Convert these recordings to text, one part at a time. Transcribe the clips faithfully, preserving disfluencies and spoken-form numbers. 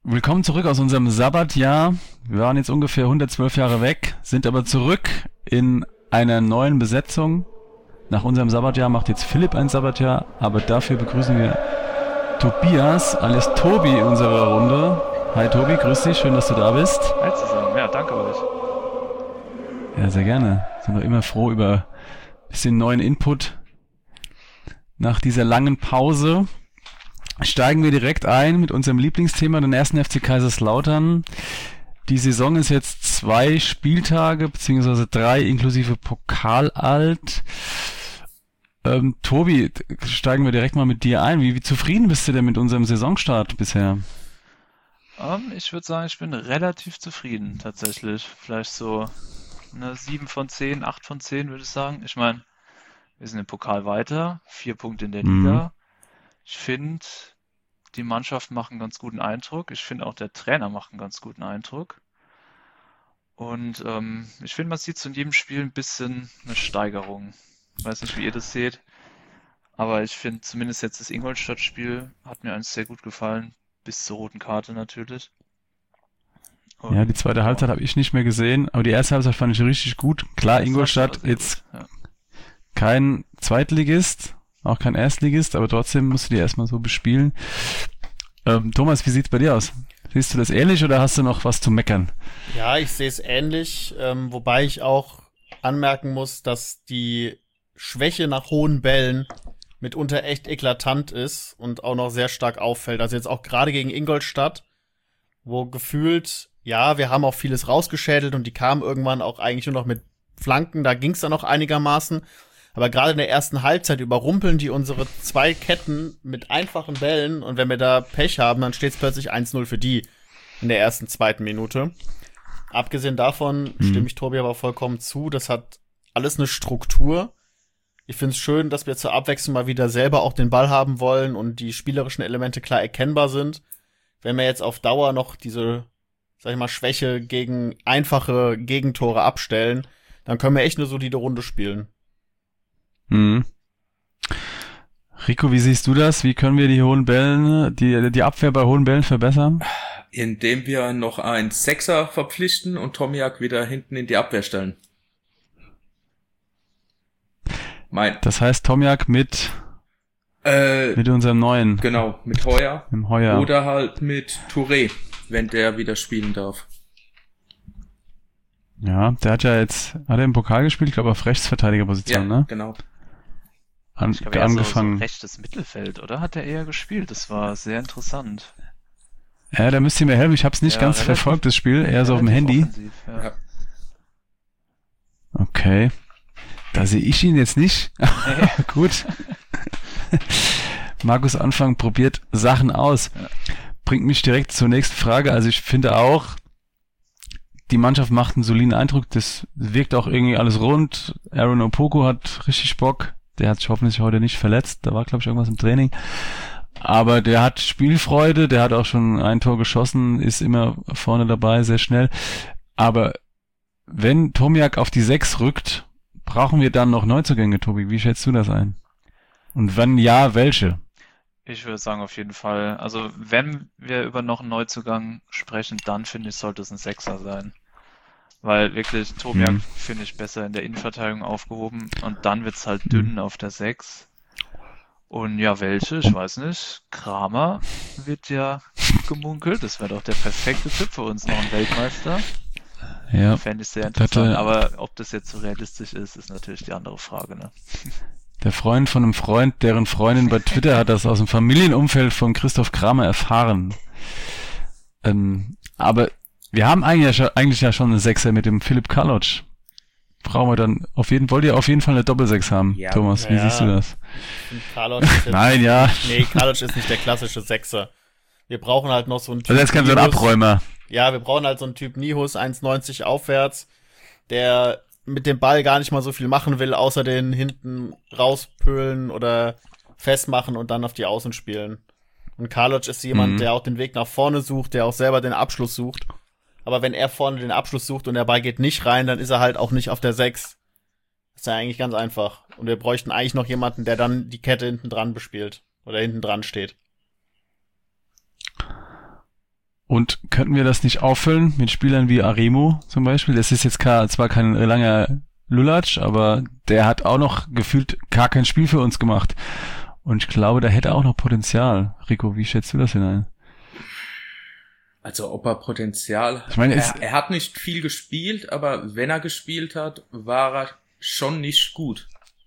Willkommen zurück aus unserem Sabbatjahr. Wir waren jetzt ungefähr hundertzwölf Jahre weg, sind aber zurück in einer neuen Besetzung. Nach unserem Sabbatjahr macht jetzt Philipp ein Sabbatjahr, aber dafür begrüßen wir Tobias, alias Tobi in unserer Runde. Hi Tobi, grüß dich, schön, dass du da bist. Hi zusammen, ja, danke euch. Ja, sehr gerne. Sind wir immer froh über ein bisschen neuen Input. Nach dieser langen Pause steigen wir direkt ein mit unserem Lieblingsthema, den ersten F C Kaiserslautern. Die Saison ist jetzt zwei Spieltage, beziehungsweise drei inklusive Pokal alt. Ähm, Tobi, steigen wir direkt mal mit dir ein. Wie, wie zufrieden bist du denn mit unserem Saisonstart bisher? Ähm, ich würde sagen, ich bin relativ zufrieden tatsächlich. Vielleicht so eine sieben von zehn, acht von zehn würde ich sagen. Ich meine, wir sind im Pokal weiter, vier Punkte in der Mhm. Liga. Ich finde, die Mannschaft macht einen ganz guten Eindruck. Ich finde auch der Trainer macht einen ganz guten Eindruck. Und ähm, ich finde, man sieht so in jedem Spiel ein bisschen eine Steigerung. Ich weiß nicht, wie ihr das seht, aber ich finde zumindest jetzt das Ingolstadt-Spiel hat mir eigentlich sehr gut gefallen. Bis zur roten Karte natürlich. Ja, die Und zweite ja, Halbzeit habe ich nicht mehr gesehen, aber die erste Halbzeit fand ich richtig gut. die Klar, erste Halbzeit war Ingolstadt sehr jetzt gut. Ja. kein Zweitligist, auch kein Erstligist, aber trotzdem musst du die erstmal so bespielen. Ähm, Thomas, wie sieht's bei dir aus? Siehst du das ähnlich oder hast du noch was zu meckern? Ja, ich sehe es ähnlich, ähm, wobei ich auch anmerken muss, dass die Schwäche nach hohen Bällen mitunter echt eklatant ist und auch noch sehr stark auffällt. Also jetzt auch gerade gegen Ingolstadt, wo gefühlt, ja, wir haben auch vieles rausgeschädelt und die kamen irgendwann auch eigentlich nur noch mit Flanken, da ging es dann noch einigermaßen. Aber gerade in der ersten Halbzeit überrumpeln die unsere zwei Ketten mit einfachen Bällen und wenn wir da Pech haben, dann steht es plötzlich eins null für die in der ersten, zweiten Minute. Abgesehen davon Mhm. stimme ich Tobi aber vollkommen zu, das hat alles eine Struktur. Ich finde es schön, dass wir zur Abwechslung mal wieder selber auch den Ball haben wollen und die spielerischen Elemente klar erkennbar sind. Wenn wir jetzt auf Dauer noch diese, sag ich mal, Schwäche gegen einfache Gegentore abstellen, dann können wir echt eine solide Runde spielen. Mhm. Rico, wie siehst du das? Wie können wir die hohen Bällen, die, die Abwehr bei hohen Bällen verbessern? Indem wir noch einen Sechser verpflichten und Tomiak wieder hinten in die Abwehr stellen. Mein, Das heißt, Tomiak mit, äh, mit unserem neuen, genau, mit Heuer im Heuer. oder halt mit Touré, wenn der wieder spielen darf. Ja, der hat ja jetzt, hat er im Pokal gespielt, ich glaube auf Ja, Rechtsverteidigerposition, ne? genau. An, Ich glaube, eher so, so angefangen. rechtes Mittelfeld, oder? Hat er eher gespielt? Das war sehr interessant. Ja, da müsst ihr mir helfen, ich habe es nicht Ja, ganz relativ, verfolgt, das Spiel, eher so auf dem relativ Handy. offensiv, ja. Ja. Okay, da sehe ich ihn jetzt nicht. Nee. Gut. Markus Anfang probiert Sachen aus. Ja. Bringt mich direkt zur nächsten Frage. Also ich finde auch, die Mannschaft macht einen soliden Eindruck. Das wirkt auch irgendwie alles rund. Aaron Opoku hat richtig Bock. Der hat sich hoffentlich heute nicht verletzt. Da war, glaube ich, irgendwas im Training. Aber der hat Spielfreude. Der hat auch schon ein Tor geschossen, ist immer vorne dabei, sehr schnell. Aber wenn Tomiak auf die sechs rückt, brauchen wir dann noch Neuzugänge, Tobi. Wie schätzt du das ein? Und wenn ja, welche? Ich würde sagen, auf jeden Fall. Also, wenn wir über noch einen Neuzugang sprechen, dann finde ich, sollte es ein Sechser sein. Weil wirklich Tomiak Hm. finde ich besser in der Innenverteidigung aufgehoben und dann wird's halt Hm. dünn auf der sechs. Und ja, welche? Ich weiß nicht. Kramer wird ja gemunkelt. Das wäre doch der perfekte Typ für uns, noch ein Weltmeister. Ja, Fände ich sehr da interessant. hatte Aber ob das jetzt so realistisch ist, ist natürlich die andere Frage, ne? der Freund von einem Freund, deren Freundin bei Twitter hat das aus dem Familienumfeld von Christoph Kramer erfahren. Ähm, aber wir haben eigentlich ja, schon, eigentlich ja schon einen Sechser mit dem Philipp Kaloc. Brauchen wir dann auf jeden, wollt ihr auf jeden Fall eine Doppelsechs haben, Ja, Thomas? Wie ja. siehst du das? Und Karloc ist jetzt, Nein, ja. nee, Karloc ist nicht der klassische Sechser. Wir brauchen halt noch so einen Typ Also jetzt kann so ein Nihus. Abräumer. Ja, wir brauchen halt so einen Typ Nihus, eins neunzig aufwärts, der mit dem Ball gar nicht mal so viel machen will, außer den hinten rauspölen oder festmachen und dann auf die Außen spielen. Und Karloc ist jemand, Mhm. der auch den Weg nach vorne sucht, der auch selber den Abschluss sucht. Aber wenn er vorne den Abschluss sucht und der Ball geht nicht rein, dann ist er halt auch nicht auf der sechs. Das ist ja eigentlich ganz einfach. Und wir bräuchten eigentlich noch jemanden, der dann die Kette hinten dran bespielt. Oder hinten dran steht. Und könnten wir das nicht auffüllen mit Spielern wie Aremu zum Beispiel? Das ist jetzt gar, zwar kein langer Lulatsch, aber der hat auch noch gefühlt gar kein Spiel für uns gemacht. Und ich glaube, da hätte auch noch Potenzial. Rico, wie schätzt du das hinein? Also ob er Potenzial... Ich meine, er, er hat nicht viel gespielt, aber wenn er gespielt hat, war er schon nicht gut.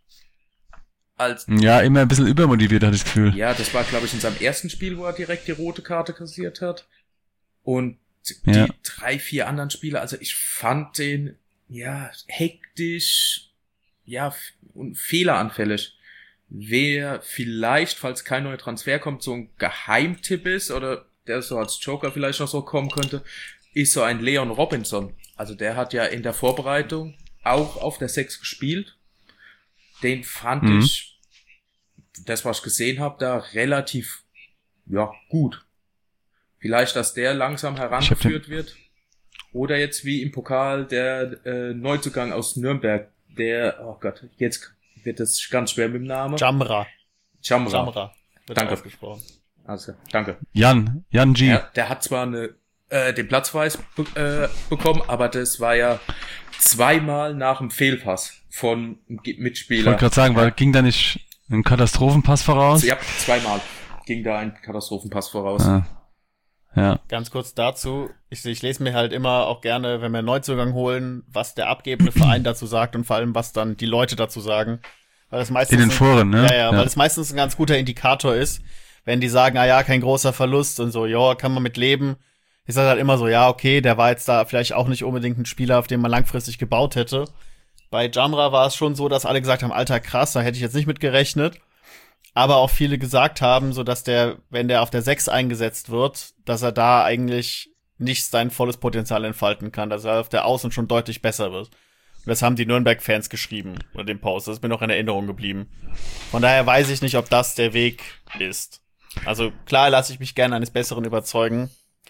Als, ja, immer ein bisschen übermotiviert, hatte ich das Gefühl. Ja, das war, glaube ich, in seinem ersten Spiel, wo er direkt die rote Karte kassiert hat. Und die ja. drei, vier anderen Spiele, also ich fand den, ja, hektisch, ja, f- und fehleranfällig. Wer vielleicht, falls kein neuer Transfer kommt, so ein Geheimtipp ist, oder der so als Joker vielleicht noch so kommen könnte, ist so ein Leon Robinson. Also der hat ja in der Vorbereitung auch auf der sechs gespielt. Den fand Mhm. ich, das was ich gesehen habe, da relativ, ja, gut. Vielleicht, dass der langsam herangeführt wird. Oder jetzt wie im Pokal der äh, Neuzugang aus Nürnberg, der, oh Gott, jetzt wird das ganz schwer mit dem Namen. Jamra. Jamra. Jamra wird Danke. ausgesprochen. Also, danke. Jan, Jan G. Ja, der hat zwar eine, äh, den Platzverweis be äh, bekommen, aber das war ja zweimal nach dem Fehlpass von einem Ge- Ich Mitspieler. wollte gerade sagen, weil ging da nicht ein Katastrophenpass voraus? Ja, zweimal ging da ein Katastrophenpass voraus. Ah. Ja. Ganz kurz dazu, ich, ich lese mir halt immer auch gerne, wenn wir einen Neuzugang holen, was der abgebende Verein dazu sagt und vor allem, was dann die Leute dazu sagen. Weil das meistens In den ein- Foren, ne? Ja, ja, weil es meistens ein ganz guter Indikator ist, wenn die sagen, ah ja, kein großer Verlust und so, ja, kann man mit leben. Ich sage halt immer so, ja, okay, der war jetzt da vielleicht auch nicht unbedingt ein Spieler, auf den man langfristig gebaut hätte. Bei Jamra war es schon so, dass alle gesagt haben, Alter, krass, da hätte ich jetzt nicht mit gerechnet. Aber auch viele gesagt haben, so dass der, wenn der auf der sechs eingesetzt wird, dass er da eigentlich nicht sein volles Potenzial entfalten kann, dass er auf der Außen schon deutlich besser wird. Und das haben die Nürnberg-Fans geschrieben, oder den Post. Das ist mir noch in Erinnerung geblieben. Von daher weiß ich nicht, ob das der Weg ist. Also klar lasse ich mich gerne eines Besseren überzeugen,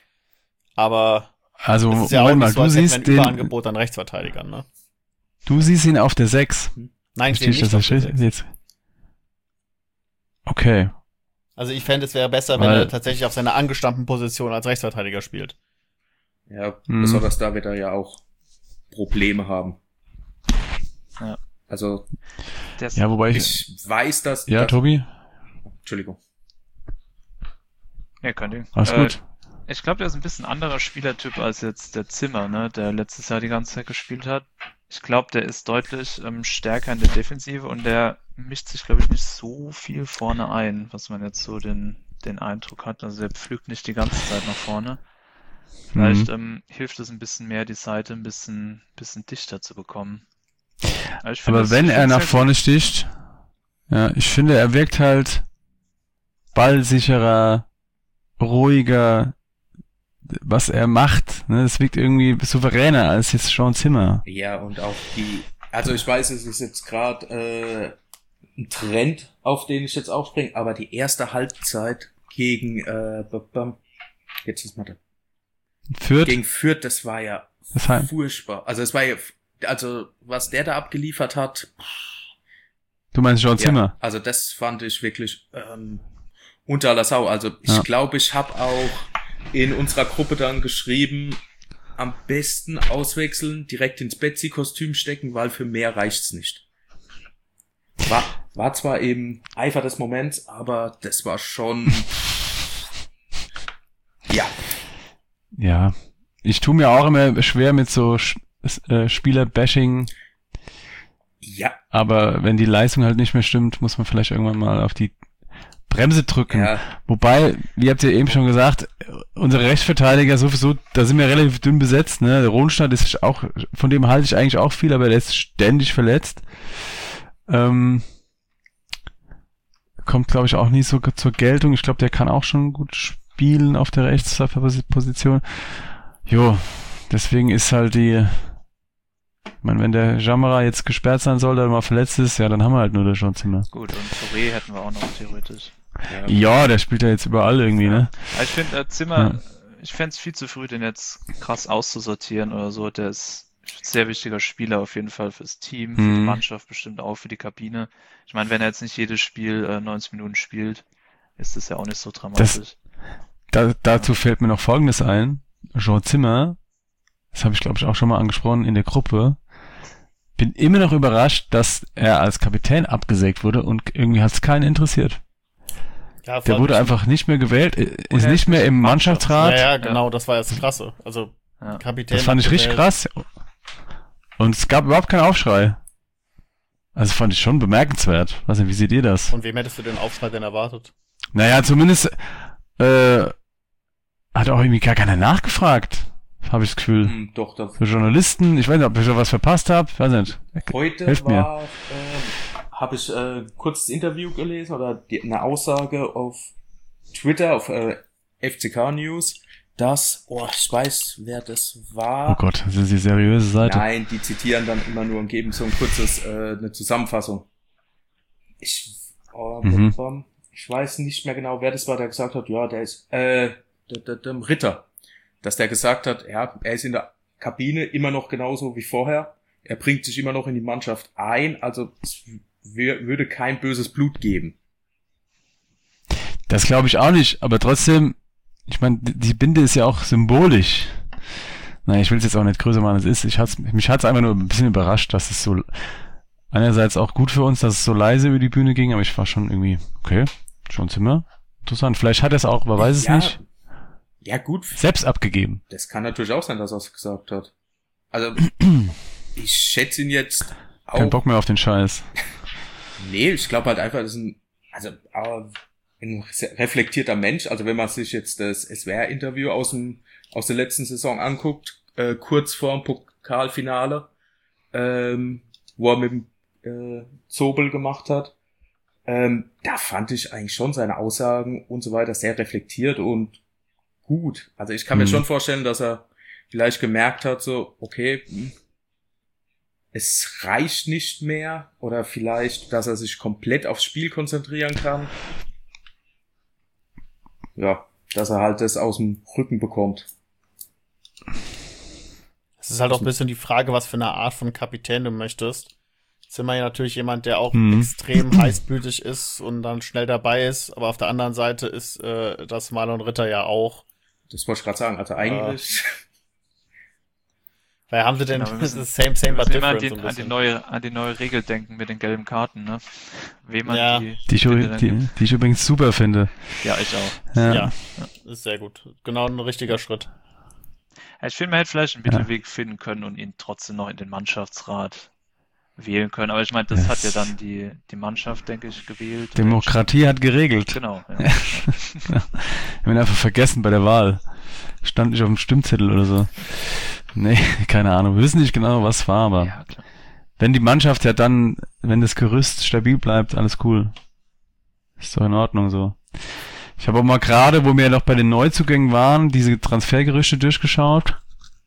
aber Also, es ist ja auch Moment mal, nicht so, du als hätten wir siehst ein den, Überangebot an Rechtsverteidigern, ne? du siehst ihn auf der sechs. Nein, ich sehe Verstehe ich nicht das auf der richtig? sechs. Jetzt. Okay. Also ich fände, es wäre besser, wenn Weil- er tatsächlich auf seiner angestammten Position als Rechtsverteidiger spielt. Ja, Mhm. besonders da wird er ja auch Probleme haben. Ja. Also, Das, Ja, wobei ich, ich weiß, dass... ja, dass, Tobi, Entschuldigung. ja, kann ich. alles Äh, gut. Ich glaube, der ist ein bisschen anderer Spielertyp als jetzt der Zimmer, ne, der letztes Jahr die ganze Zeit gespielt hat. Ich glaube, der ist deutlich ähm, stärker in der Defensive und der mischt sich, glaube ich, nicht so viel vorne ein, was man jetzt so den, den Eindruck hat. Also der pflügt nicht die ganze Zeit nach vorne. Vielleicht Mhm. ähm, hilft es ein bisschen mehr, die Seite ein bisschen, bisschen dichter zu bekommen. Aber, ich finde Aber das- wenn ich er finde nach sehr vorne sticht, ja, ich finde, er wirkt halt ballsicherer, ruhiger, was er macht, ne, das wirkt irgendwie souveräner als jetzt Sean Zimmer. Ja, und auch die... Also ich weiß, es ist jetzt gerade äh, ein Trend, auf den ich jetzt aufspringe, aber die erste Halbzeit gegen... Äh, b- b- jetzt ist Mathe. Fürth, Gegen Fürth, das war ja das Heim. furchtbar. Also es war ja... Also was der da abgeliefert hat... Du meinst Sean Ja, Zimmer? also das fand ich wirklich ähm, unter aller Sau. Also ich Ja. glaube, ich habe auch in unserer Gruppe dann geschrieben, am besten auswechseln, direkt ins Betsy-Kostüm stecken, weil für mehr reicht's nicht. War, war zwar eben Eifer des Moments, aber das war schon... ja, Ja. Ich tue mir auch immer schwer mit so Sch- äh, Spieler-Bashing, ja, aber wenn die Leistung halt nicht mehr stimmt, muss man vielleicht irgendwann mal auf die Bremse drücken. ja, Wobei, wie habt ihr eben schon gesagt, unsere Rechtsverteidiger sowieso, da sind wir relativ dünn besetzt, ne? Der Ronstadt ist auch, von dem halte ich eigentlich auch viel, aber der ist ständig verletzt. Ähm, kommt, glaube ich, auch nie so zur Geltung. Ich glaube, der kann auch schon gut spielen auf der Rechtsposition. Jo, deswegen ist halt die, ich meine, wenn der Jamra jetzt gesperrt sein soll, oder mal verletzt ist, ja, dann haben wir halt nur das Sean Zimmer. gut. Und Touré hätten wir auch noch theoretisch. ja. Ja, der spielt ja jetzt überall irgendwie, ne? Aber ich finde, äh, Zimmer, ich fände es viel zu früh, den jetzt krass auszusortieren oder so. Der ist ein sehr wichtiger Spieler auf jeden Fall fürs Team, für die Mhm. Mannschaft bestimmt auch, für die Kabine. Ich meine, wenn er jetzt nicht jedes Spiel äh, neunzig Minuten spielt, ist das ja auch nicht so dramatisch. da, dazu fällt mir noch Folgendes ein. Jean Zimmer, das habe ich glaube ich auch schon mal angesprochen in der Gruppe, bin immer noch überrascht, dass er als Kapitän abgesägt wurde und irgendwie hat es keinen interessiert. Ja, Der wurde einfach nicht mehr gewählt, ist er nicht ist mehr nicht im im Mannschaftsrat. Ja, ja, genau, das war jetzt krasse. Also, Ja. Kapitän. Das fand ich richtig krass. Und es gab überhaupt keinen Aufschrei. Also fand ich schon bemerkenswert. Weiß nicht, wie seht ihr das? Von wem hättest du den Aufschrei denn erwartet? Naja, zumindest äh, hat auch irgendwie gar keiner nachgefragt. Habe ich das Gefühl. Hm, doch, das Für Journalisten, ich weiß nicht, ob ich da was verpasst habe. Weiß nicht. heute Hilft mir. war, äh, habe ich äh, kurz das Interview gelesen oder die, eine Aussage auf Twitter, auf äh, F C K News, dass, oh, ich weiß, wer das war. Oh Gott, das ist die seriöse Seite. Nein, die zitieren dann immer nur und geben so ein kurzes, äh, eine Zusammenfassung. Ich, oh, Mhm. ich weiß nicht mehr genau, wer das war, der gesagt hat, ja, der ist, äh, der, der, der Ritter, dass der gesagt hat, ja, er ist in der Kabine immer noch genauso wie vorher, er bringt sich immer noch in die Mannschaft ein, also es w- würde kein böses Blut geben. Das glaube ich auch nicht, aber trotzdem, ich meine, die Binde ist ja auch symbolisch. Nein, ich will es jetzt auch nicht größer machen, als es ist. Ich hat's, mich hat's einfach nur ein bisschen überrascht, dass es so einerseits auch gut für uns, dass es so leise über die Bühne ging, aber ich war schon irgendwie, okay, schon Zimmer. Interessant. Vielleicht hat er es auch, man weiß es ja, nicht, Ja gut, selbst abgegeben. das kann natürlich auch sein, dass er es gesagt hat. Also, ich schätze ihn jetzt auch. Kein Bock mehr auf den Scheiß. Nee, ich glaube halt einfach, das ist ein, also, aber ein sehr reflektierter Mensch. Also wenn man sich jetzt das S W R-Interview aus dem, aus der letzten Saison anguckt, äh, kurz vorm Pokalfinale, ähm, wo er mit dem äh, Zobel gemacht hat, ähm, da fand ich eigentlich schon seine Aussagen und so weiter sehr reflektiert und gut. Also ich kann mir Mhm. schon vorstellen, dass er vielleicht gemerkt hat, so, okay, hm, es reicht nicht mehr oder vielleicht, dass er sich komplett aufs Spiel konzentrieren kann. Ja, dass er halt das aus dem Rücken bekommt. Es ist halt auch ein bisschen die Frage, was für eine Art von Kapitän du möchtest. Zimmer ja natürlich jemand, der auch Mhm. extrem heißblütig ist und dann schnell dabei ist, aber auf der anderen Seite ist äh, das Marlon Ritter ja auch. Das wollte ich gerade sagen. Also eigentlich, Weil haben sie denn Genau, wir müssen- das same, same, Wir but müssen immer an different die, so ein an die bisschen. neue, an die neue Regel denken mit den gelben Karten, ne? Wem man Ja. die, Die ich, Binde dann die, gibt. die ich übrigens super finde. Ja, ich auch. Ja. Ja, ist sehr gut. Genau ein richtiger Schritt. Ja, ich finde, man hätte vielleicht einen Ja. Mittelweg finden können und ihn trotzdem noch in den Mannschaftsrat wählen können. Aber ich meine, das Yes. hat ja dann die, die Mannschaft, denke ich, gewählt. Demokratie hat geregelt. Genau, ja. Ich habe ihn einfach vergessen bei der Wahl. Stand nicht auf dem Stimmzettel oder so. Nee, keine Ahnung. Wir wissen nicht genau, was war, aber Ja, klar. wenn die Mannschaft ja dann, wenn das Gerüst stabil bleibt, alles cool. Ist doch in Ordnung so. Ich habe auch mal gerade, wo wir noch bei den Neuzugängen waren, diese Transfergerüchte durchgeschaut.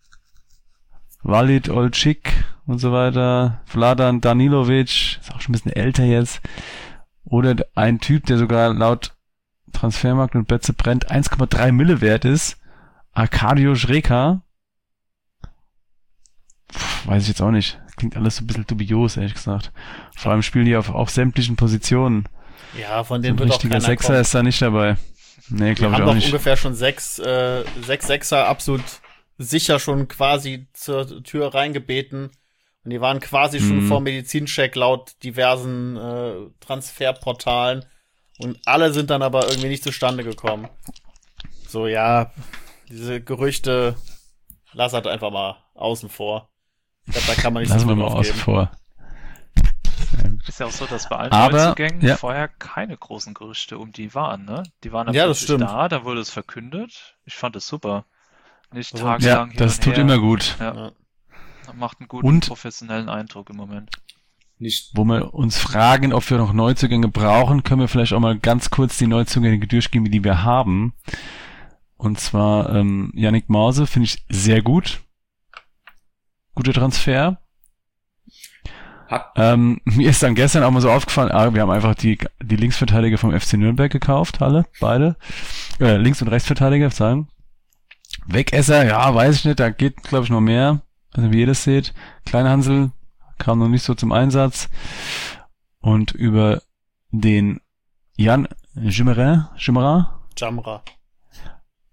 Walid Olcik und so weiter. Vladan Danilovic, ist auch schon ein bisschen älter jetzt. Oder ein Typ, der sogar laut Transfermarkt und Betze brennt eins Komma drei Mille wert ist. Arkadiusz Reka. Puh, weiß ich jetzt auch nicht. Klingt alles so ein bisschen dubios, ehrlich gesagt. Vor allem spielen die auf, auf sämtlichen Positionen. Ja, von So denen ein wird auch richtiger keiner Sechser kommen. ist da nicht dabei. Nee, Wir glaube ich haben auch doch nicht. ungefähr schon sechs, äh, sechs Sechser absolut sicher schon quasi zur Tür reingebeten. Und die waren quasi schon Mhm. vor Medizincheck laut diversen äh, Transferportalen. Und alle sind dann aber irgendwie nicht zustande gekommen. So, ja, diese Gerüchte, lass halt einfach mal außen vor. Ich glaube, da kann man nicht Lassen so wir viel mal drauf außen geben. vor. Ist ja auch so, dass bei allen Aber, Neuzugängen ja. vorher keine großen Gerüchte um die waren, ne? Die waren dann Ja, das plötzlich stimmt. da, da wurde es verkündet. Ich fand es super. Nicht Also, Ja, tagelang hin das und tut her. immer gut. Ja, Ja. macht einen guten Und- professionellen Eindruck im Moment. nicht, Wo wir uns fragen, ob wir noch Neuzugänge brauchen, können wir vielleicht auch mal ganz kurz die Neuzugänge durchgehen, die wir haben. Und zwar ähm, Yannick Mause finde ich sehr gut. Guter Transfer. hat, Ähm, mir ist dann gestern auch mal so aufgefallen, ah, wir haben einfach die, die Linksverteidiger vom F C Nürnberg gekauft, alle, beide. Äh, Links- und Rechtsverteidiger, sagen. Wegesser, ja, weiß ich nicht, da geht, glaube ich, noch mehr. Also wie ihr das seht. Kleinhansel kam noch nicht so zum Einsatz. Und über den Jan Jimmerin, Jimmerin, Jamra.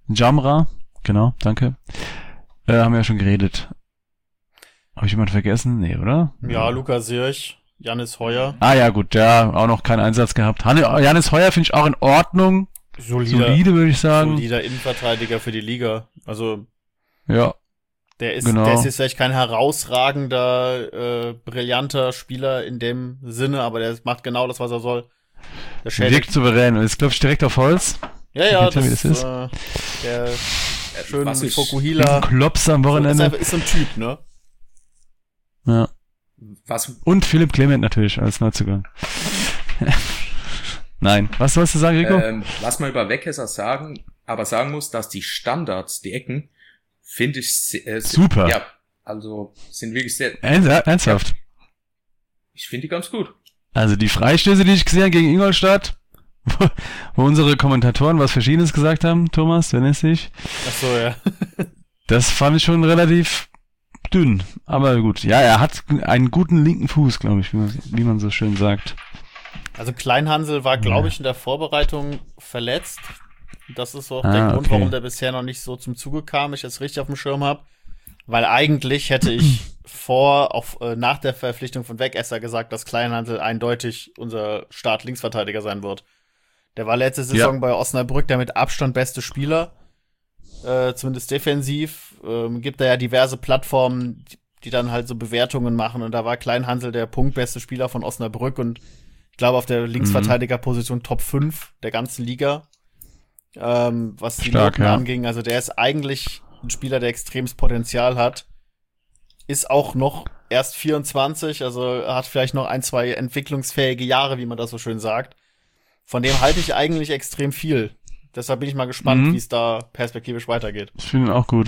Jamra, genau, danke. Äh, haben wir ja schon geredet. Habe ich jemanden vergessen? Nee, oder? Ja, Luca Sirch, Jannis Heuer. Ah ja, gut, ja, auch noch keinen Einsatz gehabt. Han- Jannis Heuer finde ich auch in Ordnung. Solider, Solide, würde ich sagen. solider Innenverteidiger für die Liga. Also Ja, der ist, Genau. der ist jetzt vielleicht kein herausragender, äh, brillanter Spieler in dem Sinne, aber der macht genau das, was er soll. Der schädigt. wirkt souverän. Und jetzt glaube ich direkt auf Holz. Ja, ja, Kennt ihr, das, wie das ist? Äh, der schön was mit ich- Fokuhila. Klops am So, ist, Wochenende. einfach, ist so ein Typ, ne? Ja. Was, Und Philipp Clement natürlich als Neuzugang. Nein. Was sollst du sagen, Rico? ähm, was man über Weghesser sagen, aber sagen muss, dass die Standards, die Ecken, finde ich se- äh, se- Super. Ja, also sind wirklich sehr, Ernst- Ernsthaft? ich finde die ganz gut. Also die Freistöße, die ich gesehen habe gegen Ingolstadt, wo, wo unsere Kommentatoren was Verschiedenes gesagt haben, Thomas, wenn es sich, Ach so, ja. das fand ich schon relativ dünn. Aber gut, ja, er hat einen guten linken Fuß, glaube ich, wie man, wie man so schön sagt. Also Kleinhansel war, glaube Ja. ich, in der Vorbereitung verletzt. Das ist auch Ah, der Grund, okay. warum der bisher noch nicht so zum Zuge kam, ich das richtig auf dem Schirm habe. Weil eigentlich hätte ich vor, auf, äh, nach der Verpflichtung von Wegesser gesagt, dass Kleinhansel eindeutig unser Start-Linksverteidiger sein wird. Der war letzte Saison Ja. bei Osnabrück der mit Abstand beste Spieler, äh, zumindest defensiv. Ähm, gibt da ja diverse Plattformen, die, die dann halt so Bewertungen machen. Und da war Kleinhansel der punktbeste Spieler von Osnabrück und ich glaube auf der Linksverteidigerposition Top fünf der ganzen Liga, ähm, was die Stark, Noten ja. anging. Also der ist eigentlich ein Spieler, der extremes Potenzial hat. Ist auch noch erst vierundzwanzig, also hat vielleicht noch ein, zwei entwicklungsfähige Jahre, wie man das so schön sagt. Von dem halte ich eigentlich extrem viel. Deshalb bin ich mal gespannt, Mhm. wie es da perspektivisch weitergeht. Ich finde ihn auch gut.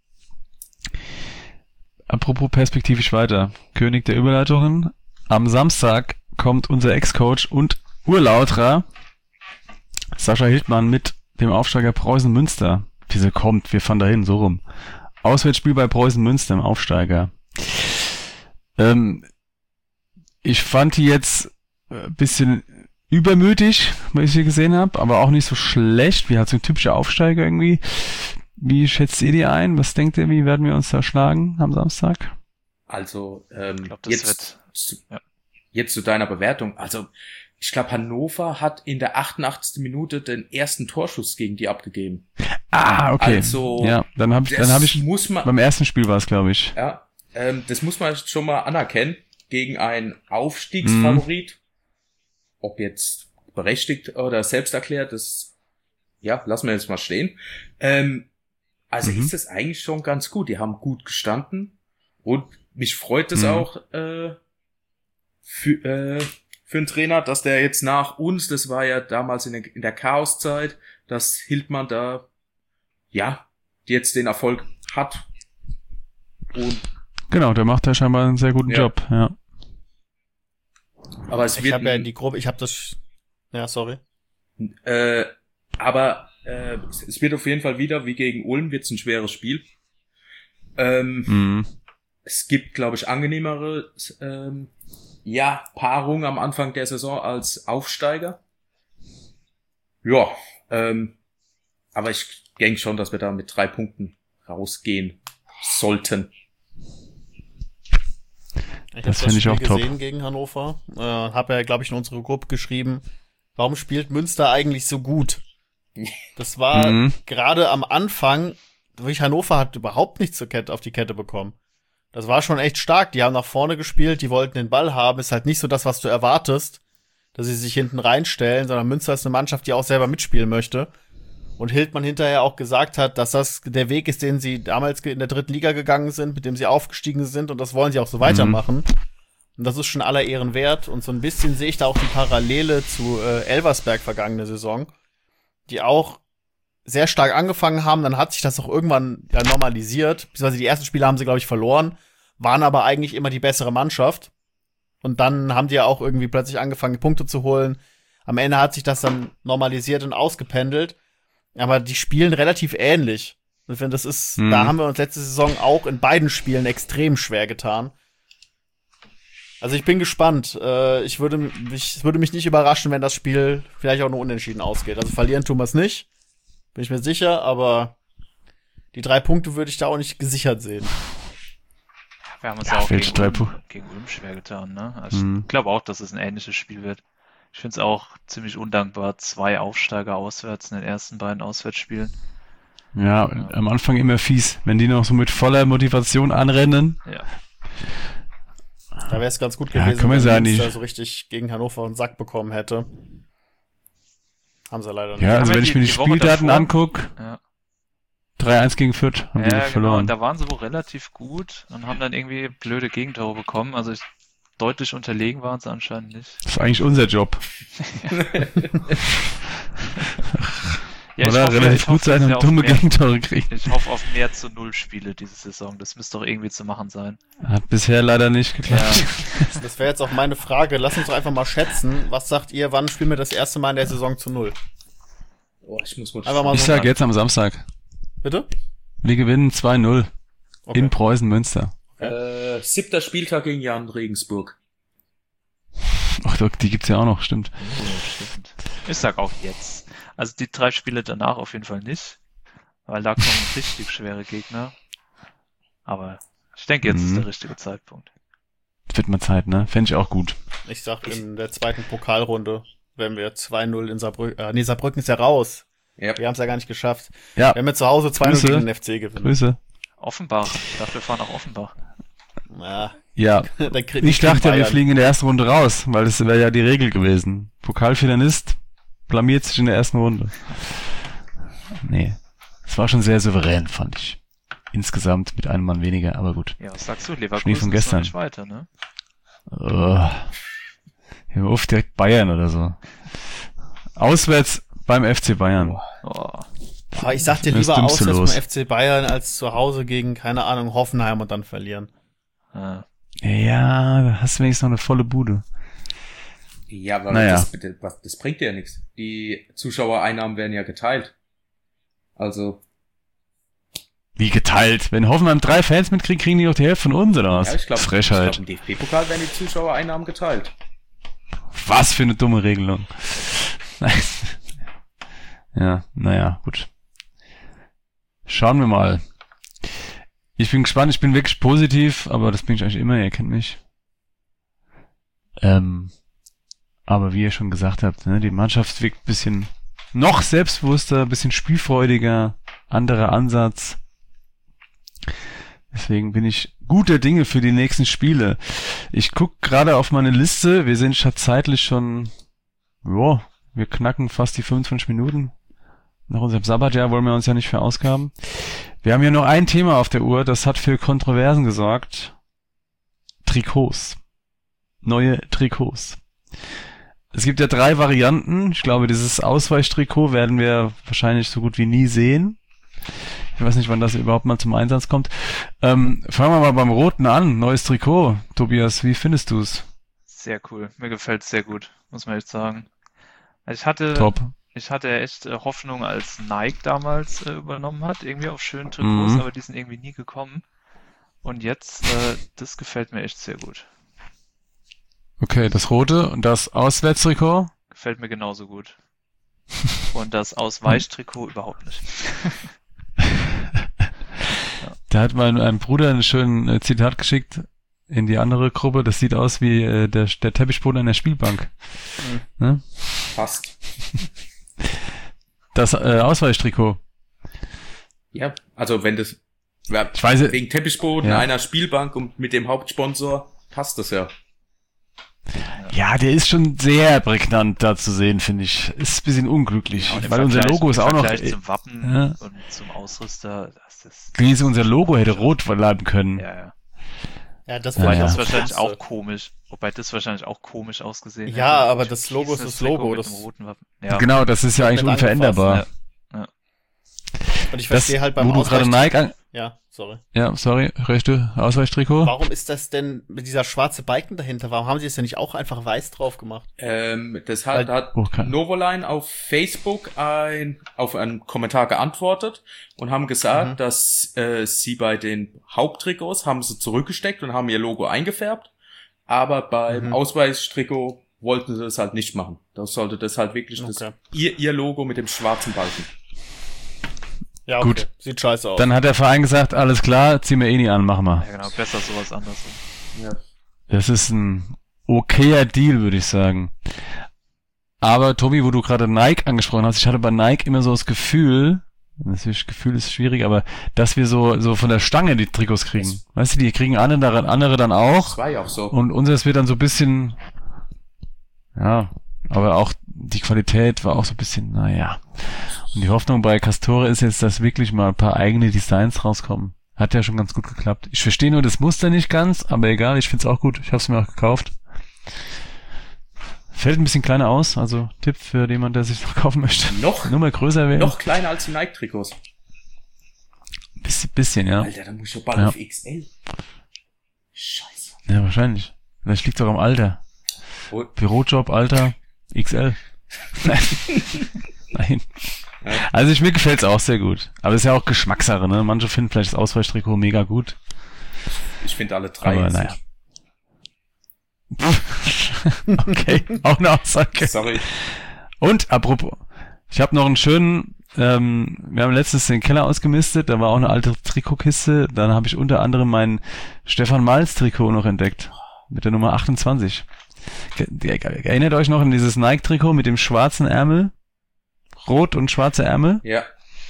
Apropos perspektivisch weiter. König der Überleitungen. Am Samstag kommt unser Ex-Coach und Urlauterer Sascha Hildmann mit dem Aufsteiger Preußen Münster. Wieso kommt? Wir fahren dahin, so rum. Auswärtsspiel bei Preußen Münster im Aufsteiger. Ähm, ich fand die jetzt ein bisschen übermütig, was ich hier gesehen habe, aber auch nicht so schlecht, wie halt so ein typischer Aufsteiger irgendwie. Wie schätzt ihr die ein? Was denkt ihr, wie werden wir uns da schlagen am Samstag? Also, ähm, Ich glaube, das jetzt, wird, zu, ja. jetzt zu deiner Bewertung. Also, ich glaube, Hannover hat in der achtundachtzigsten Minute den ersten Torschuss gegen die abgegeben. Ah, okay. Also, ja, dann habe ich, Das dann habe ich, muss man, beim ersten Spiel war es, glaube ich. ja, ähm, das muss man schon mal anerkennen gegen einen Aufstiegsfavorit. Ob jetzt berechtigt oder selbst erklärt, das, ja, lassen wir jetzt mal stehen. Ähm, also Mhm. ist das eigentlich schon ganz gut. Die haben gut gestanden und mich freut es Mhm. auch äh, für, äh, für einen Trainer, dass der jetzt nach uns, das war ja damals in der, in der Chaoszeit, dass Hildmann da, ja, jetzt den Erfolg hat. Und, Genau, der macht da scheinbar einen sehr guten Ja. Job, ja. aber es Ich wird, habe ja ein- die Gruppe, ich habe das, ja, sorry. äh, aber äh, es es wird auf jeden Fall wieder, wie gegen Ulm, wird's ein schweres Spiel. Ähm, Mhm. Es gibt, glaube ich, angenehmere ähm, ja, Paarungen am Anfang der Saison als Aufsteiger. Ja, ähm, aber ich denke schon, dass wir da mit drei Punkten rausgehen sollten. Ich Das habe fänd ich auch top. gesehen gegen Hannover. Äh, habe ja, glaube ich, in unsere Gruppe geschrieben, warum spielt Münster eigentlich so gut? Das war Mhm. gerade am Anfang, wirklich Hannover hat überhaupt nichts zur Kette, auf die Kette bekommen. Das war schon echt stark. Die haben nach vorne gespielt, die wollten den Ball haben. Ist halt nicht so das, was du erwartest, dass sie sich hinten reinstellen, sondern Münster ist eine Mannschaft, die auch selber mitspielen möchte. Und Hildmann hinterher auch gesagt hat, dass das der Weg ist, den sie damals in der dritten Liga gegangen sind, mit dem sie aufgestiegen sind, und das wollen sie auch so weitermachen. Und das ist schon aller Ehren wert. Und so ein bisschen sehe ich da auch die Parallele zu äh, Elversberg vergangene Saison, die auch sehr stark angefangen haben. Dann hat sich das auch irgendwann ja normalisiert. Beziehungsweise die ersten Spiele haben sie, glaube ich, verloren, waren aber eigentlich immer die bessere Mannschaft. Und dann haben die ja auch irgendwie plötzlich angefangen, Punkte zu holen. Am Ende hat sich das dann normalisiert und ausgependelt. Aber die spielen relativ ähnlich. Und ich finde, das ist, Mhm. da haben wir uns letzte Saison auch in beiden Spielen extrem schwer getan. Also ich bin gespannt. Äh, ich würde mich, es würde mich nicht überraschen, wenn das Spiel vielleicht auch nur unentschieden ausgeht. Also verlieren tun wir es nicht. Bin ich mir sicher, aber die drei Punkte würde ich da auch nicht gesichert sehen. Wir haben uns Ja, ja, auch welche gegen drei Ulm, Pu- gegen Ulm schwer getan, ne? Also Mhm. ich glaube auch, dass es ein ähnliches Spiel wird. Ich finde es auch ziemlich undankbar, zwei Aufsteiger auswärts in den ersten beiden Auswärtsspielen. Ja, Ja. am Anfang immer fies, wenn die noch so mit voller Motivation anrennen. Ja, Da wäre es ganz gut Ja, gewesen, kann man wenn sagen, Münster die- so richtig gegen Hannover einen Sack bekommen hätte. Haben sie leider nicht. Ja, also Aber wenn die- ich mir die, die Woche Spieldaten davor- angucke, ja. drei eins gegen Fürth haben die Ja, genau. verloren. Und da waren sie wohl relativ gut und haben dann irgendwie blöde Gegentore bekommen. Also ich, deutlich unterlegen waren sie anscheinend nicht. Das ist eigentlich unser Job. Ja, ich Oder hoffe, relativ ich gut hoffe, sein dass und wir auf dumme mehr, Gegentore kriegen. ich hoffe auf mehr zu Null Spiele diese Saison. Das müsste doch irgendwie zu machen sein. Hat bisher leider nicht geklappt. Das wäre jetzt auch meine Frage. Lass uns doch einfach mal schätzen. Was sagt ihr, wann spielen wir das erste Mal in der Saison zu null? Oh, ich muss mal Einfach mal Ich so sag jetzt am Samstag, Bitte? wir gewinnen zwei null Okay. in Preußen Münster. Äh, siebter Spieltag gegen Jan Regensburg. Ach, doch, die gibt's ja auch noch, stimmt. Stimmt. Ich sag auch jetzt. Also die drei Spiele danach auf jeden Fall nicht, weil da kommen richtig schwere Gegner. Aber ich denke, jetzt ist Mhm. der richtige Zeitpunkt. Wird mal Zeit, ne? Fände ich auch gut. Ich sag, in der zweiten Pokalrunde werden wir zwei null in Saarbrücken. Äh, nee, Saarbrücken ist ja raus. Ja. Wir haben es ja gar nicht geschafft. Ja, Wenn wir zu Hause zwei null Grüße. gegen den F C gewinnen. Grüße. Offenbach. Ich dachte, wir fahren nach Offenbach. Ja, Ja, dann krieg, ich dachte ja, wir Bayern. fliegen in der ersten Runde raus, weil das wäre ja die Regel gewesen. Pokalfinalist blamiert sich in der ersten Runde. Nee, es war schon sehr souverän, fand ich. Insgesamt mit einem Mann weniger, aber gut. Ja, was sagst du? Schnee Leverkusen von ist noch gestern. nicht weiter, ne? Uh, hör auf, direkt Bayern oder so. Auswärts beim F C Bayern. Oh. Aber ich sag dir Das lieber Dümmste auswärts los. beim F C Bayern als zu Hause gegen, keine Ahnung, Hoffenheim und dann verlieren. Ja. Ja, da hast du wenigstens noch eine volle Bude. Ja, aber Naja. das, das, das bringt ja nichts. Die Zuschauereinnahmen werden ja geteilt. Also, Wie geteilt. Wenn Hoffenheim drei Fans mitkriegt, kriegen die doch die Hälfte von uns, oder was? ja, ich glaube, Frechheit. im D F B-Pokal werden die Zuschauereinnahmen geteilt. Was für eine dumme Regelung. Nice. Ja, naja, gut. Schauen wir mal. Ich bin gespannt, ich bin wirklich positiv, aber das bin ich eigentlich immer, ihr kennt mich. Ähm, aber wie ihr schon gesagt habt, ne, die Mannschaft wirkt ein bisschen noch selbstbewusster, ein bisschen spielfreudiger, anderer Ansatz. Deswegen bin ich guter Dinge für die nächsten Spiele. Ich guck gerade auf meine Liste. Wir sind schon zeitlich schon, ja, wir knacken fast die fünfundzwanzig Minuten. Nach unserem Sabbatjahr wollen wir uns ja nicht verausgaben. Wir haben hier noch ein Thema auf der Uhr, das hat für Kontroversen gesorgt. Trikots. Neue Trikots. Es gibt ja drei Varianten. Ich glaube, dieses Ausweichtrikot werden wir wahrscheinlich so gut wie nie sehen. Ich weiß nicht, wann das überhaupt mal zum Einsatz kommt. Ähm, fangen wir mal beim Roten an. Neues Trikot. Tobias, wie findest du es? Sehr cool. Mir gefällt es sehr gut, muss man echt sagen. Also ich hatte, Top. ich hatte echt äh, Hoffnung, als Nike damals äh, übernommen hat, irgendwie auf schönen Trikots, Mhm. aber die sind irgendwie nie gekommen. Und jetzt, äh, das gefällt mir echt sehr gut. Okay, das Rote und das Auswärtstrikot. Gefällt mir genauso gut. Und das Ausweichtrikot überhaupt nicht. Da hat mein, ein Bruder einen schönen äh, Zitat geschickt in die andere Gruppe. Das sieht aus wie äh, der, der Teppichboden an der Spielbank. Mhm. Ne? Passt. Das äh, Ausweichtrikot. Ja, also wenn das ja, Ich weiß, wegen Teppichboden, Ja. einer Spielbank und mit dem Hauptsponsor passt das ja. ja, der ist schon sehr prägnant da zu sehen, finde ich. Ist ein bisschen unglücklich, Und im weil unser Vergleich- Logo ist im auch noch. Vergleich Äh, zum Wappen ja. und zum Ausrüster, das ist, Gewesen, unser Logo hätte rot bleiben können. ja, ja. Ja, das Ja, Wobei wird ja. das das wahrscheinlich Klasse. auch komisch, wobei das wahrscheinlich auch komisch ausgesehen hätte. Ja, aber Ein das Logo ist das Trikot Logo, mit das- einem roten Wappen. Ja. Genau, das ist ja eigentlich Wird unveränderbar. Und ich Das, verstehe halt beim wo du gerade Ausweich- Nike an... Ja, sorry. Ja, sorry, rechte Ausweichtrikot. Warum ist das denn mit dieser schwarze Balken dahinter? Warum haben sie es denn nicht auch einfach weiß drauf gemacht? Ähm, das hat, Weil- hat Oh, kann- Novoline auf Facebook ein, auf einen Kommentar geantwortet und haben gesagt, Mhm. dass äh, sie bei den Haupttrikots haben sie zurückgesteckt und haben ihr Logo eingefärbt, aber beim Mhm. Ausweichtrikot wollten sie das halt nicht machen. Da sollte das halt wirklich das, Okay. ihr, ihr Logo mit dem schwarzen Balken. Ja, okay. Gut. Sieht scheiße aus. Dann hat der Verein gesagt, alles klar, ziehen wir eh nie an, machen wir. Ja, genau, besser sowas anderes. Ja. Das ist ein okayer Deal, würde ich sagen. Aber Tobi, wo du gerade Nike angesprochen hast, ich hatte bei Nike immer so das Gefühl, natürlich Gefühl ist schwierig, aber dass wir so so von der Stange die Trikots kriegen. Weißt du, die kriegen andere, andere dann auch. Das war ja auch so. Und unseres wird dann so ein bisschen, ja, aber auch die Qualität war auch so ein bisschen, naja. Und die Hoffnung bei Castore ist jetzt, dass wirklich mal ein paar eigene Designs rauskommen. Hat ja schon ganz gut geklappt. Ich verstehe nur das Muster nicht ganz, aber egal, ich find's auch gut. Ich habe es mir auch gekauft. Fällt ein bisschen kleiner aus, also Tipp für jemanden, der sich noch kaufen möchte. Noch? Nur mal größer werden. Noch kleiner als die Nike-Trikots. Bisschen, bisschen, ja. Alter, dann muss ich doch bald Ja. auf X L. Scheiße. Ja, wahrscheinlich. Vielleicht liegt's auch am Alter. Oh. Bürojob, Alter, X L. Nein. Nein. Ja. Also ich, mir gefällt's auch sehr gut. Aber es ist ja auch Geschmackssache, ne? Manche finden vielleicht das Ausweichtrikot mega gut. Ich finde alle drei. Aber jetzt naja. nicht. Okay, auch eine Aussage. Sorry. Und apropos, ich habe noch einen schönen, ähm, wir haben letztens den Keller ausgemistet, da war auch eine alte Trikotkiste, dann habe ich unter anderem mein Stefan Malz Trikot noch entdeckt, mit der Nummer achtundzwanzig. Ge- ge- Erinnert euch noch an dieses Nike-Trikot mit dem schwarzen Ärmel? Rot und schwarze Ärmel? Ja.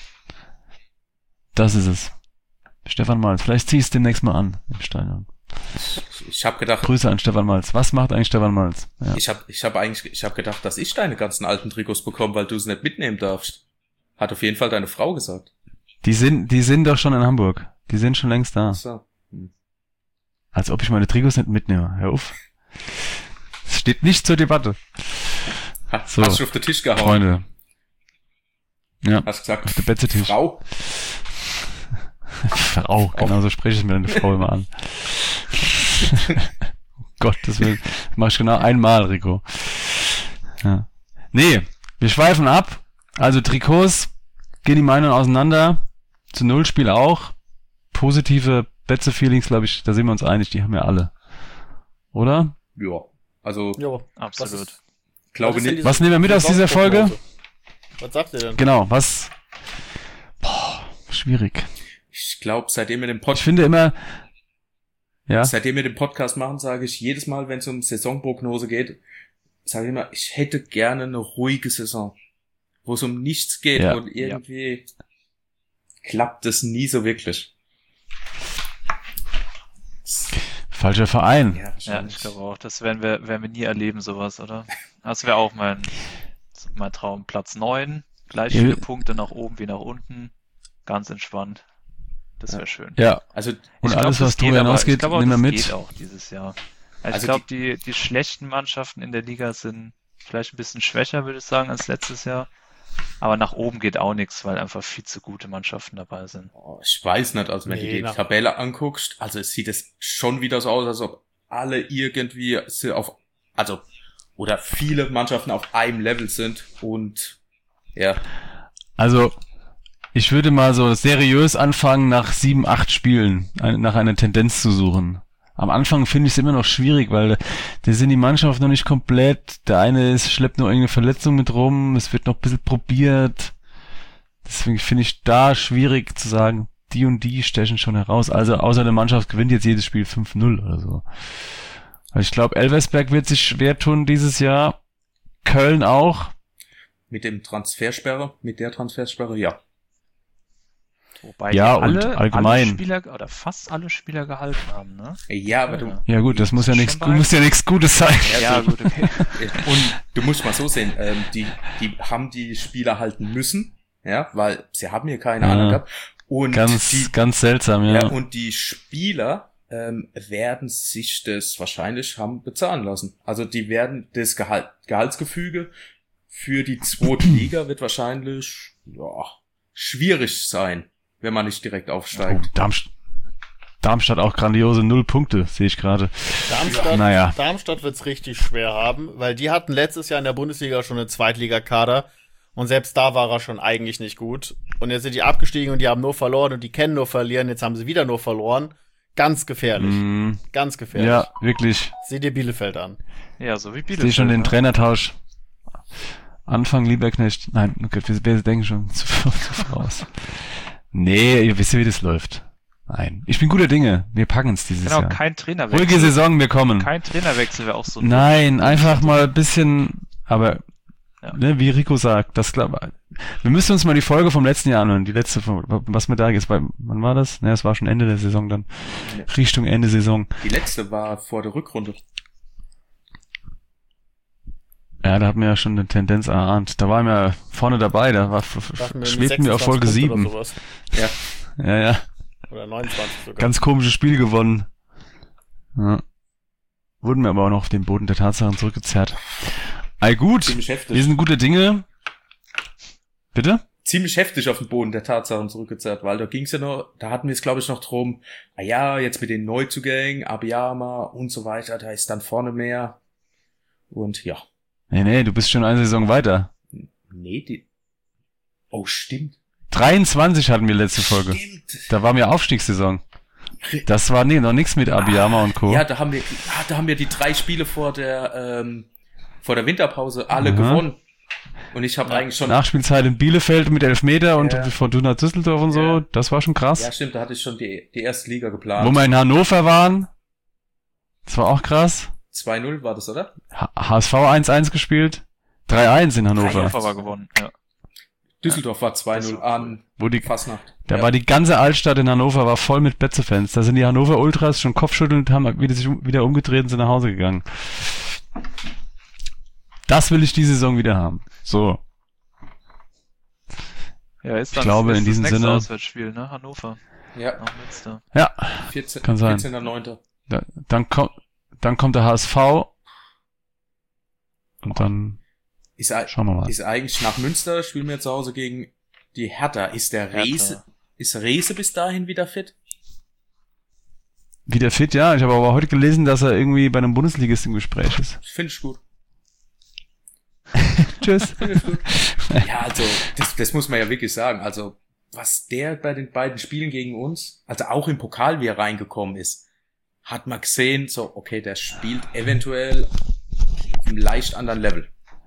Das ist es. Stefan Malz. Vielleicht zieh ich es demnächst mal an im Stadion. Ich habe gedacht, Grüße an Stefan Malz. Was macht eigentlich Stefan Malz? Ja. ich habe ich hab eigentlich, ich habe gedacht, dass ich deine ganzen alten Trikots bekomme, weil du es nicht mitnehmen darfst. Hat auf jeden Fall deine Frau gesagt. Die sind, die sind doch schon in Hamburg. Die sind schon längst da. So. Hm. Als ob ich meine Trikots nicht mitnehme. Hör auf. Es steht nicht zur Debatte. Ha, So, Hast du auf den Tisch gehauen? Freunde. Ja, Hast gesagt, auf der Bettetisch. Frau? Frau, genau so spreche ich mir eine Frau immer an. Oh Gott, das will, das mache ich genau einmal, Rico. Ja. Nee, wir schweifen ab. Also Trikots, gehen die Meinungen auseinander. Zu Nullspiel auch. Positive Betze-Feelings, glaube ich, da sind wir uns einig, die haben wir alle. Oder? Ja. Also, Jo, Absolut. was ist- glaube was ist denn nicht. diese Was nehmen wir mit aus dieser Folge? Saisonprognose? Was sagt ihr denn? Genau, was? Boah, schwierig. Ich glaube, seitdem wir den Ich Podcast, finde immer, ja, seitdem wir den Podcast machen, sage ich jedes Mal, wenn es um Saisonprognose geht, sage ich immer, ich hätte gerne eine ruhige Saison, wo es um nichts geht Ja. und irgendwie klappt es nie so wirklich. falscher Verein. Ja, Ja, wahrscheinlich. ich glaube auch. Das werden wir, werden wir nie erleben, sowas, oder? Das wäre auch mein, mein Traum. Platz neun, gleich Ja. viele Punkte nach oben wie nach unten. Ganz entspannt. Das wäre schön. Ja, Also, und Ich glaub, alles, das was drüber geht, aber hinausgeht, ich glaube auch, nehmen wir das mit. geht auch dieses Jahr. Also, Also ich glaube, die, die schlechten Mannschaften in der Liga sind vielleicht ein bisschen schwächer, würde ich sagen, als letztes Jahr. Aber nach oben geht auch nichts, weil einfach viel zu gute Mannschaften dabei sind. oh, ich weiß nicht, also wenn Nee, du die nach- Tabelle anguckst, also es sieht es schon wieder so aus, als ob alle irgendwie so auf, also, oder viele Mannschaften auf einem Level sind und, ja, Also, ich würde mal so seriös anfangen, nach sieben, acht Spielen ein- nach einer Tendenz zu suchen. Am Anfang finde ich es immer noch schwierig, weil da sind die Mannschaften noch nicht komplett. Der eine ist, schleppt noch irgendeine Verletzung mit rum, es wird noch ein bisschen probiert. Deswegen finde ich da schwierig zu sagen, die und die stechen schon heraus. Also außer der Mannschaft gewinnt jetzt jedes Spiel fünf null oder so. Also ich glaube, Elversberg wird sich schwer tun dieses Jahr. Köln auch. mit dem Transfersperre, mit der Transfersperre, ja. Wobei Ja, die alle, und allgemein. alle Spieler oder fast alle Spieler gehalten haben, ne? Ja, aber du, Ja. Ja gut, das muss ja Schon nichts, bei- muss ja nichts Gutes sein. Ja, gut, okay. und du musst mal so sehen, ähm, die, die haben die Spieler halten müssen, ja, weil sie haben hier keine Ja. Ahnung gehabt. Und Ganz, die, ganz seltsam, ja. ja, und die Spieler ähm, werden sich das wahrscheinlich haben bezahlen lassen. Also die werden das Gehalt, Gehaltsgefüge für die zweite Liga wird wahrscheinlich ja, schwierig sein, wenn man nicht direkt Oh, aufsteigt. Darmstadt, Darmstadt auch grandiose Null Punkte, sehe ich gerade. Darmstadt, Naja. Darmstadt wird's richtig schwer haben, weil die hatten letztes Jahr in der Bundesliga schon einen Zweitligakader und selbst da war er schon eigentlich nicht gut. Und jetzt sind die abgestiegen und die haben nur verloren und die kennen nur verlieren. Jetzt haben sie wieder nur verloren. Ganz gefährlich. Mm, Ganz gefährlich. ja, wirklich. Sieh dir Bielefeld an. Ja, so wie Ich Bielefeld. sehe schon den ne? Trainertausch Anfang Lieberknecht. Nein, okay, wir, wir denken schon zu, zu voraus. Nee, ihr wisst ja, wie das läuft. Nein. Ich bin guter Dinge. Wir packen es dieses Genau, Jahr. kein Trainerwechsel. Ruhige Saison, wir kommen. Kein Trainerwechsel wäre auch so. Nein, einfach mal ein bisschen, aber, Ja. ne, wie Rico sagt, das glaube wir müssen uns mal die Folge vom letzten Jahr anhören, die letzte, was mir da ist, bei, wann war das? Ne, es war schon Ende der Saison dann. Richtung Ende Saison. Die letzte war vor der Rückrunde. Ja, da hatten wir ja schon eine Tendenz erahnt. Da waren wir vorne dabei, da war, Dachten wir schwebten wir auf Folge sechsundzwanzig sieben. Punkte oder sowas. Ja. Ja, ja. Oder neunundzwanzig sogar. Ganz komisches Spiel gewonnen. Ja. Wurden wir aber auch noch auf den Boden der Tatsachen zurückgezerrt. All gut, Ziemlich heftig. wir sind gute Dinge. Bitte? Ziemlich heftig auf den Boden der Tatsachen zurückgezerrt, weil da ging's ja noch, da hatten wir es glaube ich noch drum, ah ja, jetzt mit den Neuzugängen, Abiyama und so weiter, da ist dann vorne mehr. Und ja. Nee, nee, du bist schon eine Saison weiter. Nee, die. Oh, stimmt. dreiundzwanzig hatten wir letzte Folge. Stimmt. Da war mir Aufstiegssaison. Das war nee, noch nichts mit Abiyama und Co. Ja, da haben wir, ah, da haben wir die drei Spiele vor der, ähm, vor der Winterpause alle Aha. gewonnen. Und ich habe eigentlich schon. Nachspielzeit in Bielefeld mit Elfmeter und Ja. Fortuna Düsseldorf und so. Ja. Das war schon krass. Ja, stimmt, da hatte ich schon die, die erste Liga geplant. Wo wir in Hannover waren. Das war auch krass. zwei null war das, oder? H- HSV eins eins gespielt. drei eins in Hannover. Hannover war gewonnen, ja. Düsseldorf war zwei null an Wo die, Fastnacht. da Ja. war die ganze Altstadt in Hannover war voll mit Betze-Fans. Da sind die Hannover Ultras schon kopfschüttelnd, haben wieder sich um- wieder umgedreht und sind nach Hause gegangen. Das will ich die Saison wieder haben. So. Ja, ist Ich dann glaube, ist in diesem das nächste Sinne- Auswärtsspiel, ne? Hannover. Ja, Nach Münster. Ja, vierzehn, Kann sein. vierzehnter neunter da, dann kommt, dann kommt der H S V. Und dann Ist, ei- schauen wir mal. ist eigentlich nach Münster, spielen wir zu Hause gegen die Hertha. Ist der Hertha. Rese, ist Rese bis dahin wieder fit? Wieder fit, ja. Ich habe aber heute gelesen, dass er irgendwie bei einem Bundesligist im Gespräch ist. Finde ich gut. Tschüss. Finde ich gut. Ja, also, das, das muss man ja wirklich sagen. Also, was der bei den beiden Spielen gegen uns, also auch im Pokal, wie er reingekommen ist, hat man gesehen, so, okay, der spielt eventuell auf einem leicht anderen Level.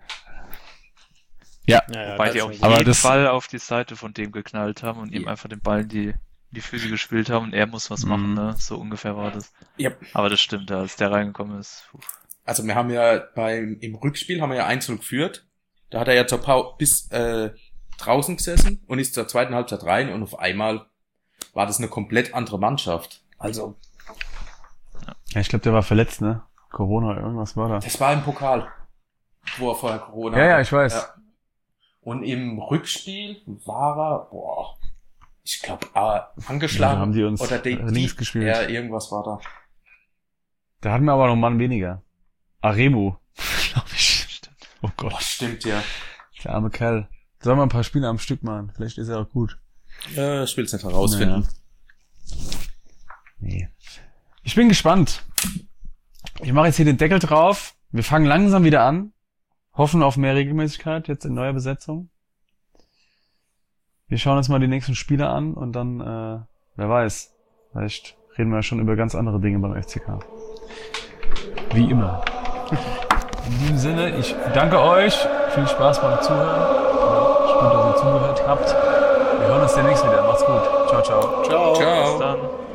Ja, Ja, ja, Wobei das die ist auch schon jeden Aber das- Ball auf die Seite von dem geknallt haben und ihm Ja. einfach den Ball in die, in die Füße gespielt haben und er muss was Mhm. machen, ne? So ungefähr war das. Ja. Aber das stimmt, als der reingekommen ist. Puh. Also, wir haben ja beim, im Rückspiel haben wir ja eins null geführt. Da hat er ja zur Pau bis, äh, draußen gesessen und ist zur zweiten Halbzeit rein und auf einmal war das eine komplett andere Mannschaft. Also, ja ich glaube, der war verletzt, ne? Corona, irgendwas war da. das war im Pokal, wo er vorher Corona Ja, ja, hatte. ich weiß. Ja. Und im Rückspiel war er, boah, ich glaube, ah, angeschlagen. Ja, haben die uns oder die, links die, gespielt. Ja, irgendwas war da. Da hatten wir aber noch einen Mann weniger. Aremu, glaube ich. Stimmt. Oh Gott, Boah, stimmt ja. der arme Kerl. Sollen wir ein paar Spiele am Stück machen? Vielleicht ist er auch gut. Äh, ich will es nicht herausfinden. Naja. Nee. Ich bin gespannt. Ich mache jetzt hier den Deckel drauf. Wir fangen langsam wieder an. Hoffen auf mehr Regelmäßigkeit jetzt in neuer Besetzung. Wir schauen uns mal die nächsten Spiele an und dann, äh, wer weiß, vielleicht reden wir ja schon über ganz andere Dinge beim F C K. Wie immer. In diesem Sinne, ich danke euch. Viel Spaß beim Zuhören. Gut, dass ihr zugehört habt. Wir hören uns demnächst wieder. Macht's gut. Ciao, ciao. Ciao. Ciao. Bis dann.